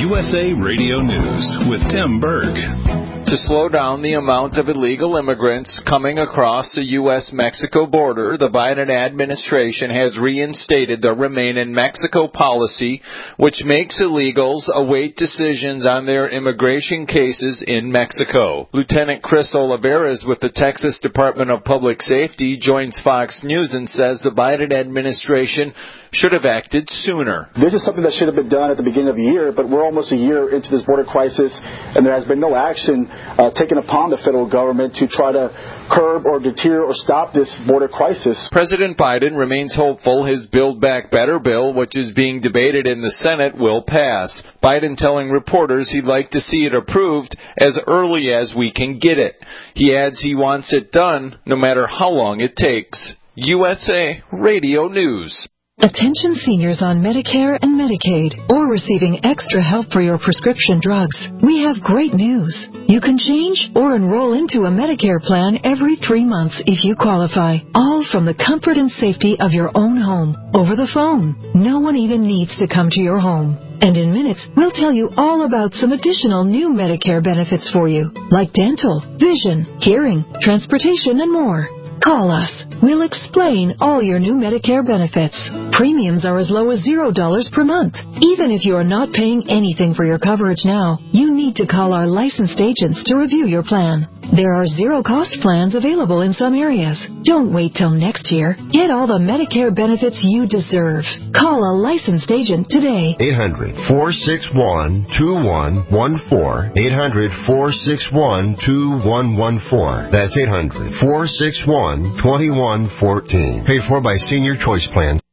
USA Radio News with Tim Berg. To slow down the amount of illegal immigrants coming across the U.S.-Mexico border, the Biden administration has reinstated the Remain in Mexico policy, which makes illegals await decisions on their immigration cases in Mexico. Lieutenant Chris Olivares with the Texas Department of Public Safety joins Fox News and says the Biden administration should have acted sooner. This is something that should have been done at the beginning of the year, but we're almost a year into this border crisis, and there has been no action taken upon the federal government to try to curb or deter or stop this border crisis. President Biden remains hopeful his Build Back Better bill, which is being debated in the Senate, will pass. Biden telling reporters he'd like to see it approved as early as we can get it. He adds he wants it done no matter how long it takes. USA Radio News. Attention seniors on Medicare and Medicaid or receiving extra help for your prescription drugs. We have great news. You can change or enroll into a Medicare plan every 3 months if you qualify, all from the comfort and safety of your own home, over the phone. No one even needs to come to your home. And in minutes, we'll tell you all about some additional new Medicare benefits for you, like dental, vision, hearing, transportation, and more. Call us. We'll explain all your new Medicare benefits. Premiums are as low as $0 per month. Even if you are not paying anything for your coverage now, you need to call our licensed agents to review your plan. There are zero-cost plans available in some areas. Don't wait till next year. Get all the Medicare benefits you deserve. Call a licensed agent today. 800-461-2114. 800-461-2114. That's 800-461-2114. Paid for by Senior Choice Plans.